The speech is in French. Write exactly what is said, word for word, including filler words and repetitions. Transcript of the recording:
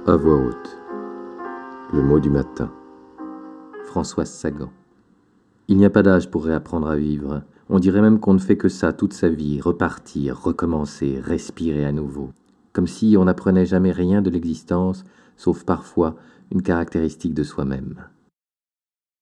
À voix haute. Le mot du matin. Françoise Sagan. Il n'y a pas d'âge pour réapprendre à vivre. On dirait même qu'on ne fait que ça toute sa vie, repartir, recommencer, respirer à nouveau. Comme si on n'apprenait jamais rien de l'existence, sauf parfois une caractéristique de soi-même.